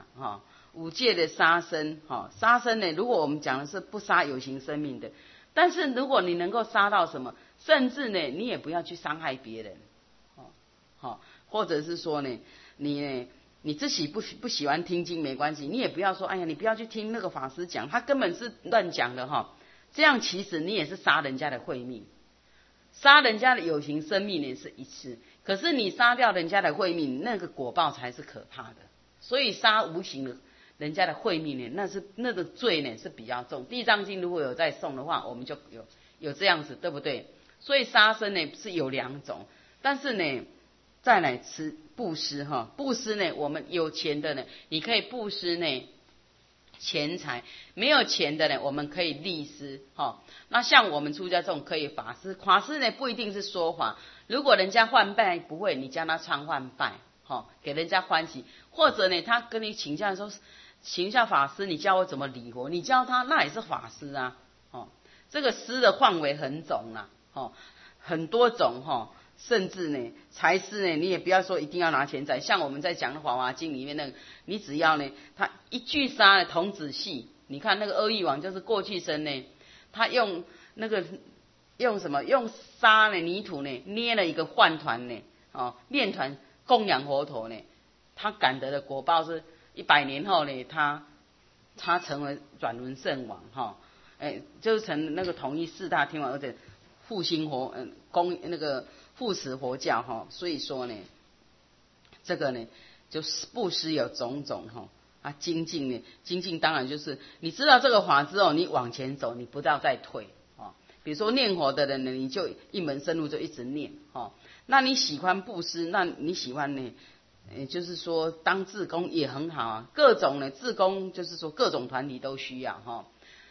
Speaker 1: 5戒的杀生杀生呢，如果我们讲的是不杀有形生命的，但是如果你能够杀到什么？甚至呢，你也不要去伤害别人，或者是说呢，你自己不喜欢听经没关系，你也不要说，哎呀，你不要去听那个法师讲，他根本是乱讲的这样其实你也是杀人家的慧命，杀人家的有形生命呢是一次，可是你杀掉人家的慧命，那个果报才是可怕的。所以杀无形的人家的慧命呢，那个罪呢是比较重。地藏经如果有在诵的话，我们就有这样子，对不对？所以杀生呢是有2种，但是呢，再来吃布施布施呢，我们有钱的呢，你可以布施呢钱财；没有钱的呢，我们可以利施那像我们出家这种可以法师呢不一定是说法，如果人家换拜不会，你教他唱换拜给人家欢喜，或者呢他跟你请教说，请教法师，你教我怎么礼佛，你教他那也是法师啊这个施的范围很广很多种甚至呢财施呢，你也不要说一定要拿钱财，像我们在讲的《华华经》里面那个，你只要呢他一句沙呢童子戏，你看那个阿育王就是过去生呢，他用什么用沙呢泥土呢捏了一个饭团呢面团供养佛陀呢，他感得的果报是100年后呢，他成为转轮圣王就是成那个统一4大天王，而且复兴护持佛教所以说呢，这个呢就是布施有种种精进呢，精进当然就是你知道这个法之后，你往前走，你不要再退比如说念佛的人呢，你就一门深入就一直念那你喜欢布施，那你喜欢呢就是说当志工也很好各种呢志工就是说各种团体都需要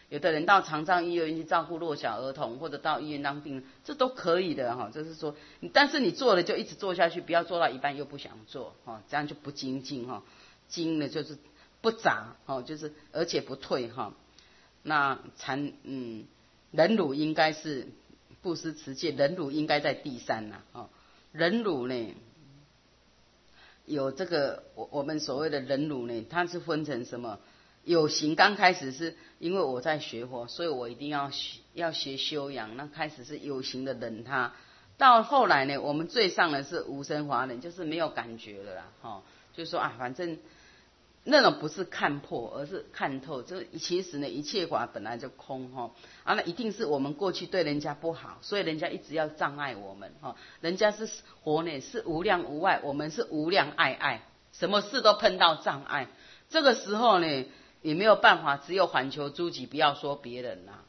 Speaker 1: 有的人到长照医院去照顾弱小儿童，或者到医院当病人，这都可以的哈。就是说，但是你做了就一直做下去，不要做到一半又不想做哈，这样就不精进哈。精呢就是不杂哈，就是而且不退哈。那忍辱应该是布施持戒，忍辱应该在第三呐哈。忍辱呢有这个我们所谓的忍辱呢，它是分成什么？有形刚开始是因为我在学佛，所以我一定要学修养。那开始是有形的忍他，到后来呢，我们最上的是无生法忍，就是没有感觉了啦，哈，就是说啊，反正那种不是看破，而是看透。这其实呢，一切法本来就空哈，啊，那一定是我们过去对人家不好，所以人家一直要障碍我们哈。人家是活呢是无量无碍，我们是无量爱，什么事都碰到障碍。这个时候呢，也没有办法，只有缓求诸己，不要说别人啦，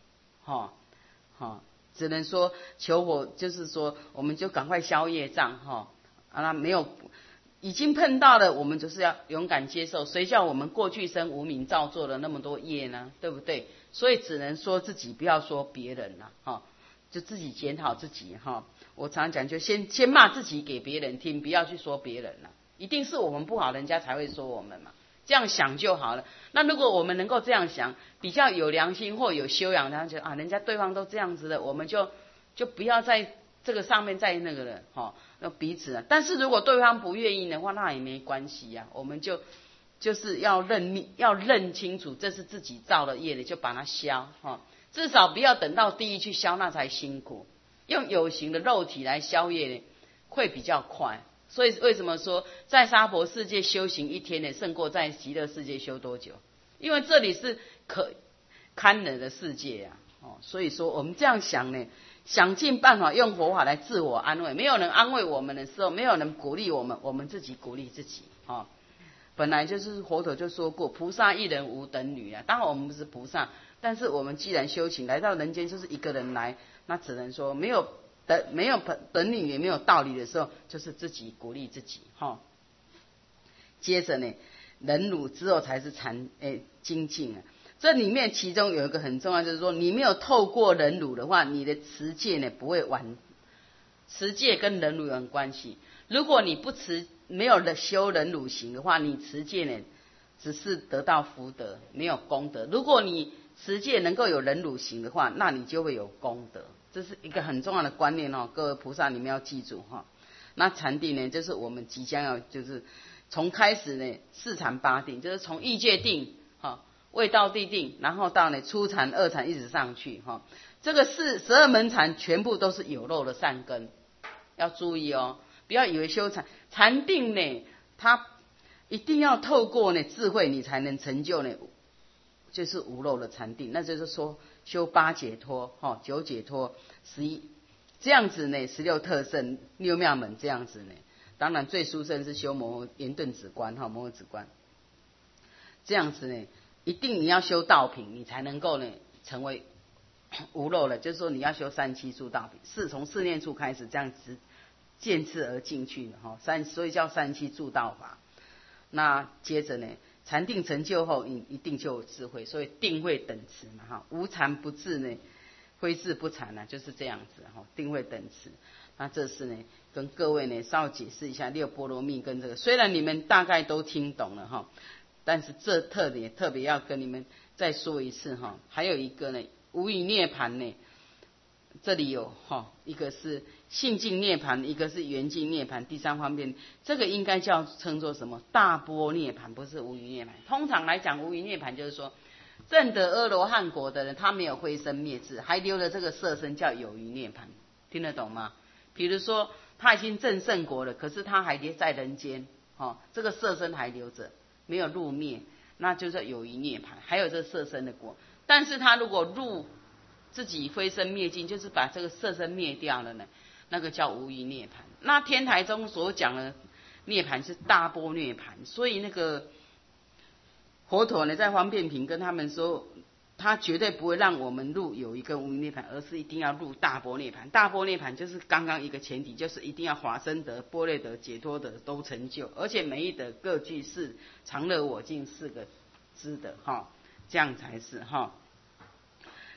Speaker 1: 只能说求我，就是说我们就赶快消业障哈，那没有已经碰到了，我们就是要勇敢接受。谁叫我们过去生无明造作了那么多业呢？对不对？所以只能说自己，不要说别人啦，哈，就自己检讨自己哈。我常讲，就先骂自己给别人听，不要去说别人啦。一定是我们不好，人家才会说我们嘛。这样想就好了。那如果我们能够这样想，比较有良心或有修养，他觉得啊，人家对方都这样子的，我们就不要在这个上面再那个了，哈，要彼此啊。但是如果对方不愿意的话，那也没关系呀，我们就是要认清楚，这是自己造的业的，就把它消，哈，至少不要等到地狱去消，那才辛苦。用有形的肉体来消业会比较快。所以为什么说在娑婆世界修行一天呢，胜过在极乐世界修多久？因为这里是可堪忍的世界呀，所以说我们这样想呢，想尽办法用佛法来自我安慰。没有人安慰我们的时候，没有人鼓励我们，我们自己鼓励自己。本来就是佛陀就说过，菩萨一人无等女啊。当然我们不是菩萨，但是我们既然修行来到人间，就是一个人来，那只能说没有等女也没有道理的时候，就是自己鼓励自己哈。接着呢，忍辱之后才是精进啊。这里面其中有一个很重要，就是说你没有透过忍辱的话，你的持戒呢不会完。持戒跟忍辱有关系。如果你不没有修忍辱行的话，你持戒呢只是得到福德，没有功德。如果你持戒能够有忍辱行的话，那你就会有功德。这是一个很重要的观念哦，各位菩萨你们要记住哈。那禅定呢，就是我们即将要就是从开始呢四禅八定，就是从欲界定哈，未到地定，然后到呢初禅、二禅一直上去哈。这个12门禅全部都是有漏的善根，要注意哦，不要以为修禅定呢，它一定要透过呢智慧，你才能成就呢，就是无漏的禅定。那就是说修8解脱、9解脱、11这样子呢，16特胜、6妙门这样子呢。当然最殊胜是修圆顿止观摩诃止观，这样子呢，一定你要修道品，你才能够呢成为无漏了。就是说你要修37助道品，是从4念处开始这样子渐次而进去的所以叫37助道法。那接着呢，禅定成就后，你一定就有智慧，所以定慧等持嘛无禅不至呢，非智不禅就是这样子定慧等持。那这是呢，跟各位呢稍微解释一下六波罗蜜跟这个，虽然你们大概都听懂了但是这特别要跟你们再说一次还有一个呢，无余涅盘呢，这里有一个是性净涅盘，一个是圆净涅盘，第三方面这个应该称作什么？大波涅盘，不是无余涅盘。通常来讲，无余涅盘就是说证得阿罗汉果的人，他没有灰身灭智，还留了这个色身，叫有余涅盘，听得懂吗？比如说他已经证圣果了，可是他还在人间这个色身还留着，没有入灭，那就叫有余涅盘，还有这色身的果。但是他如果入自己灰身灭尽，就是把这个色身灭掉了呢，那个叫无余涅盘。那天台中所讲的涅盘是大波涅盘，所以那个佛陀呢在方便品跟他们说，他绝对不会让我们入有一个无余涅盘，而是一定要入大波涅盘。大波涅盘就是刚刚一个前提，就是一定要法身德、般若德、解脱德都成就，而且每一德各具常乐我净4个支德这样才是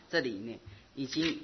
Speaker 1: 这里呢已经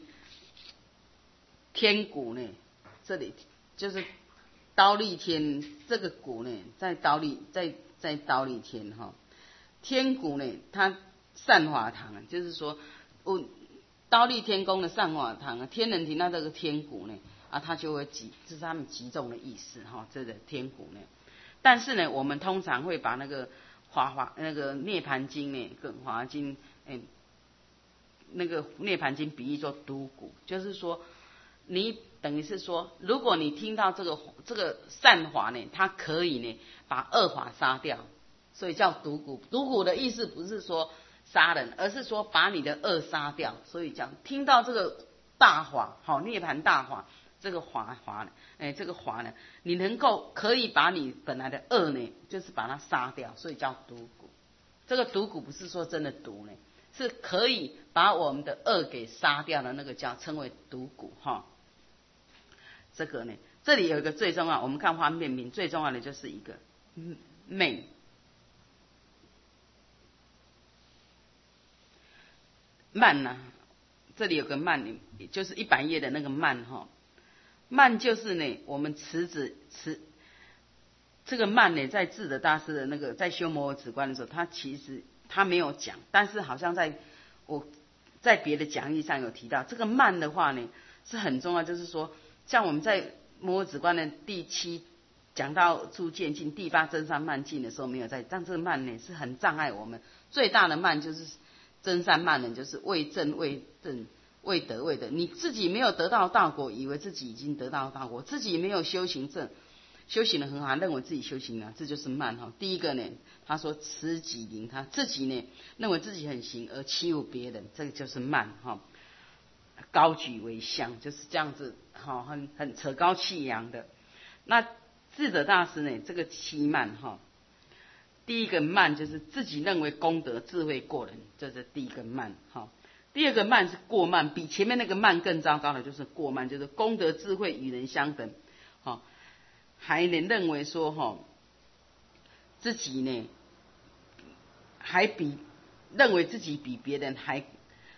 Speaker 1: 天鼓呢，这里就是忉利天这个鼓呢，在忉利天哈，天鼓呢，它善法堂就是说，忉利天宫的善法堂啊，天人庭那这个天鼓呢，啊，它就会这是他们集中的意思哈，这个天鼓呢。但是呢，我们通常会把那个那个涅盘经呢，跟华经，那个涅盘经比喻作毒鼓，就是说，你等于是说，如果你听到这个善法呢，它可以呢把恶法杀掉，所以叫毒鼓。毒鼓的意思不是说杀人，而是说把你的恶杀掉，所以讲听到这个大法，好涅盘大法。这个法呢，这个法呢，你可以把你本来的恶呢，就是把它杀掉，所以叫毒鼓。这个毒鼓不是说真的毒呢，是可以把我们的恶给杀掉的那个称为毒鼓哈。这个呢，这里有一个最重要，我们看方便品最重要的就是一个昧。慢呢，这里有个慢，就是100页的那个慢哈。慢就是呢，我们这个慢呢，在智者大师的那个在修摩诃止观的时候，他其实他没有讲，但是好像在别的讲义上有提到，这个慢的话呢是很重要，就是说，像我们在摩诃止观的第7讲到诸见境、第8真善慢境的时候没有在，但这个慢呢是很障碍我们最大的慢，就是真善慢呢，就是未证未得，你自己没有得到道果，以为自己已经得到道果，自己没有修行证，修行的很好，认为自己修行了，这就是慢哈。第一个呢，他说持己灵，他自己呢认为自己很行而欺侮别人，这个就是慢哈。高举为相，就是这样子哈，很扯高气扬的。那智者大师呢，这个7慢哈，第一个慢就是自己认为功德智慧过人，这是第一个慢哈。第二个慢是过慢，比前面那个慢更糟糕的就是过慢，就是功德智慧与人相等，还能认为说自己呢认为自己比别人还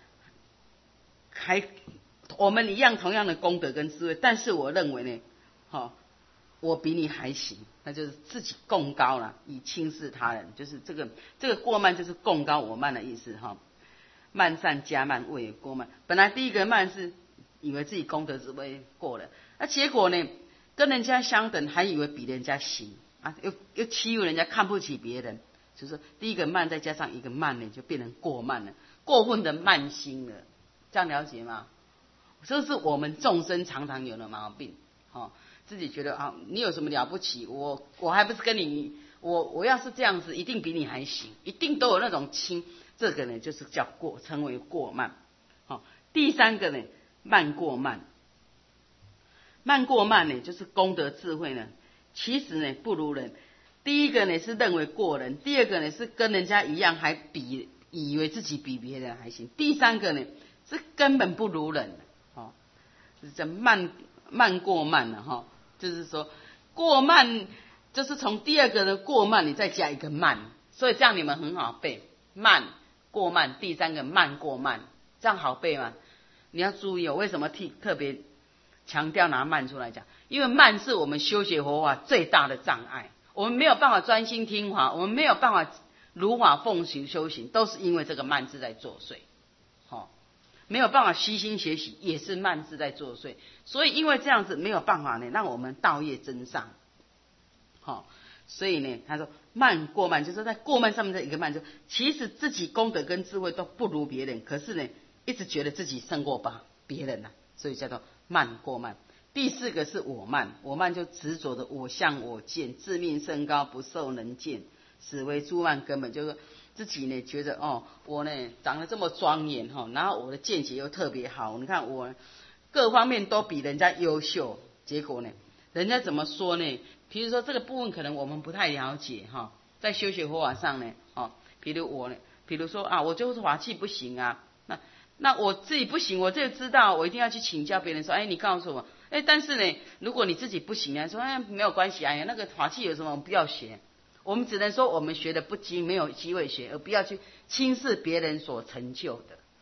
Speaker 1: 我们一样同样的功德跟智慧，但是我认为呢，我比你还行，那就是自己贡高了，以轻视他人，就是这个过慢就是贡高我慢的意思哈。慢善加慢谓过慢，本来第一个慢是以为自己功德智慧过了，那结果呢跟人家相等，还以为比人家行啊，又欺负人家，看不起别人，就是第一个慢再加上一个慢呢，就变成过慢了，过分的慢心了，这样了解吗？这是我们众生常常有的毛病，自己觉得啊，你有什么了不起？我还不是跟你，我要是这样子，一定比你还行，一定都有那种轻。这个呢，就是叫称为过慢。第三个呢，慢过慢。慢过慢呢，就是功德智慧呢，其实呢不如人。第一个呢是认为过人，第二个呢是跟人家一样，还以为自己比别人还行。第三个呢是根本不如人，就是叫慢过慢了就是说过慢，就是从第二个的过慢，你再加一个慢，所以这样你们很好背。慢过慢，第三个慢过慢，这样好背吗？你要注意为什么特别强调拿慢出来讲？因为慢是我们修学佛法最大的障碍，我们没有办法专心听法，我们没有办法如法奉行修行，都是因为这个慢字在作祟。没有办法虚心学习，也是慢字在作祟。所以因为这样子没有办法呢，让我们道业增上。所以呢，他说慢过慢，就是在过慢上面的一个慢，就其实自己功德跟智慧都不如别人，可是呢，一直觉得自己胜过别人所以叫做慢过慢。第四个是我慢，我慢就执着的我相我见，自命甚高，不受人见，此为诸慢根本，就是自己呢觉得我呢长得这么庄严然后我的见解又特别好，你看我各方面都比人家优秀，结果呢，人家怎么说呢？比如说这个部分可能我们不太了解在修学佛法上呢比如说我就是法器不行啊，那我自己不行，我这知道，我一定要去请教别人说，你告诉我，但是呢，如果你自己不行说没有关系那个法器有什么我们不要学，我们只能说我们学的不精，没有机会学，而不要去轻视别人所成就的。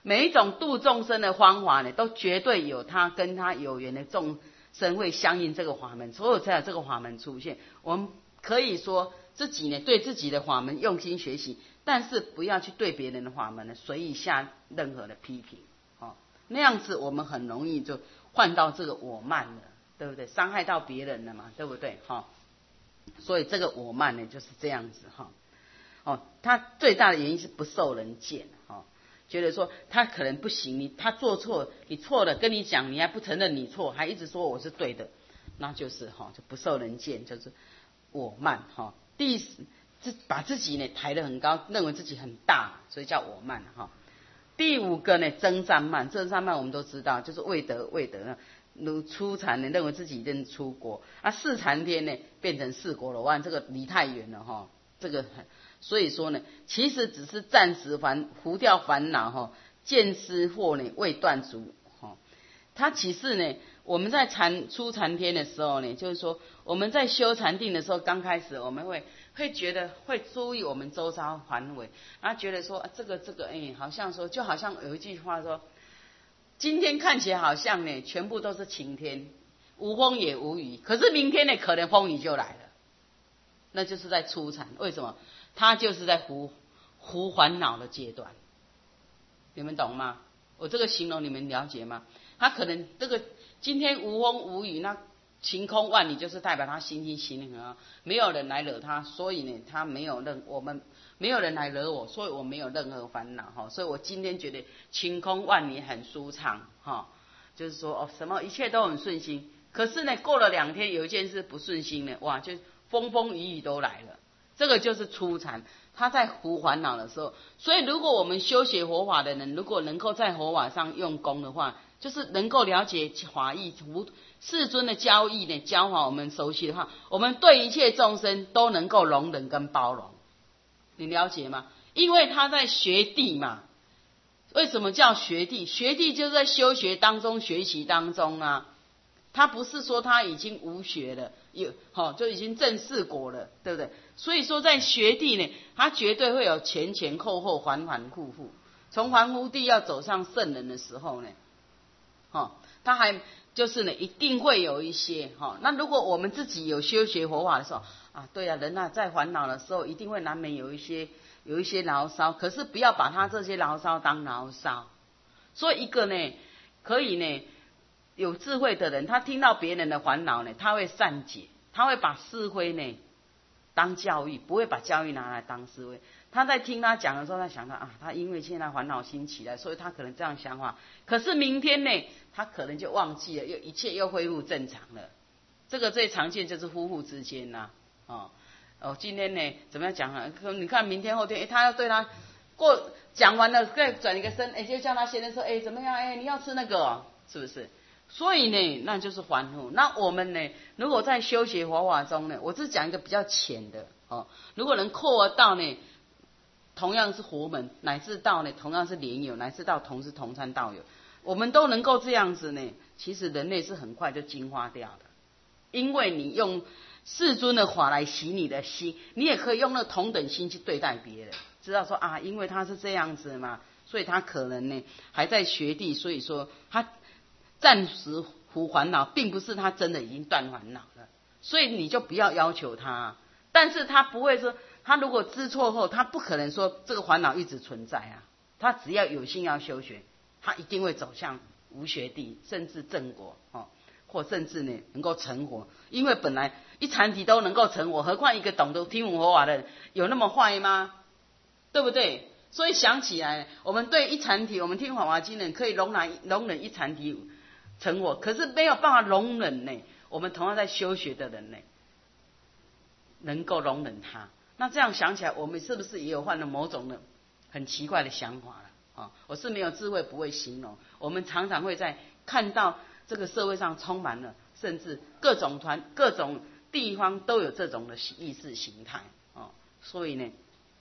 Speaker 1: 每一种度众生的方法呢，都绝对有他跟他有缘的众生会相应这个法门，所以才有这个法门出现。我们可以说自己呢，对自己的法门用心学习，但是不要去对别人的法门呢随意下任何的批评，那样子我们很容易就换到这个我慢了，对不对？伤害到别人了嘛，对不对？所以这个我慢呢就是这样子他最大的原因是不受人见，觉得说他可能不行，他做错，你错了，跟你讲，你还不承认你错，还一直说我是对的，那就是就不受人见，就是我慢把自己呢抬得很高，认为自己很大，所以叫我慢第五个呢，增上慢，增上慢我们都知道，就是未得如初禅呢，认为自己已经出国，四禅天呢变成四国罗汉，这个离太远了这个所以说呢，其实只是暂时除掉烦恼见思惑呢未断除它其实呢，我们在出禅天的时候呢，就是说我们在修禅定的时候，刚开始我们会觉得会注意我们周遭环围，然后觉得说这个好像说就好像有一句话说，今天看起来好像呢全部都是晴天，无风也无雨，可是明天呢可能风雨就来了，那就是在出禅。为什么？它就是在胡烦恼的阶段，你们懂吗？我这个形容你们了解吗？他可能这个今天无风无雨，那晴空万里，就是代表他心心行和没有人来惹他，所以呢，我们没有人来惹我，所以我没有任何烦恼所以我今天觉得晴空万里很舒畅就是说什么一切都很顺心。可是呢，过了2天有一件事不顺心呢，哇，就风风雨雨都来了。这个就是初禅，他在胡烦恼的时候。所以如果我们修学佛法的人，如果能够在佛法上用功的话，就是能够了解法义，世尊的教义呢，教法我们熟悉的话，我们对一切众生都能够容忍跟包容，你了解吗？因为他在学地嘛。为什么叫学地？学地就是在修学当中学习当中他不是说他已经无学了，就已经证四果了，对不对？所以说在学地呢，他绝对会有前前后后反反复复，从凡夫地要走上圣人的时候呢，他还就是呢，一定会有一些那如果我们自己有修学佛法的时候对人在烦恼的时候，一定会难免有一些牢骚，可是不要把他这些牢骚当牢骚。所以一个呢，可以呢有智慧的人，他听到别人的烦恼呢，他会善解，他会把是非呢当教育，不会把教育拿来当是非。他在听他讲的时候，他想到他因为现在烦恼心起来，所以他可能这样想法。可是明天呢，他可能就忘记了，一切又恢复正常了。这个最常见就是夫妇之间今天呢怎么样讲你看明天后天，他要对他讲完了，再转一个身，就叫他先生说，怎么样？你要吃那个是不是？所以呢，那就是凡夫。那我们呢，如果在修学佛法中呢，我只讲一个比较浅的如果能扩到呢，同样是佛门，乃至到呢同样是莲友，乃至到同是同参道友，我们都能够这样子呢，其实人类是很快就净化掉的。因为你用世尊的法来洗你的心，你也可以用那同等心去对待别人，知道说因为他是这样子嘛，所以他可能呢还在学地，所以说他暂时胡烦恼，并不是他真的已经断烦恼了，所以你就不要要求他。但是他不会说，他如果知错后，他不可能说这个烦恼一直存在他只要有心要修学，他一定会走向无学地，甚至正果或甚至呢能够成佛。因为本来一禅体都能够成佛，何况一个懂得听闻佛法的人有那么坏吗？对不对？所以想起来，我们对一禅体，我们听法华经人可以容忍一禅体成佛，可是没有办法容忍呢我们同样在修学的人呢能够容忍他。那这样想起来，我们是不是也有犯了某种的很奇怪的想法了我是没有智慧不会形容。我们常常会在看到这个社会上充满了，甚至各种地方都有这种的意识形态所以呢，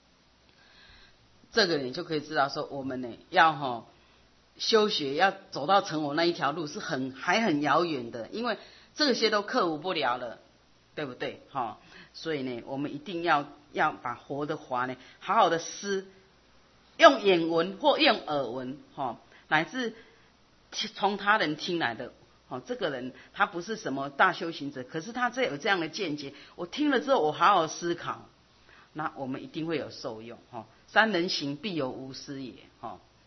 Speaker 1: 这个你就可以知道说，我们呢要修学，要走到成佛那一条路是还很遥远的，因为这些都克服不了了，对不对所以呢，我们一定要把活的法呢好好的思， 用眼闻或用耳闻，乃至从他人听来的，这个人他不是什么大修行者，可是他有这样的见解，我听了之后我好好思考，那我们一定会有受用。三人行必有吾师也。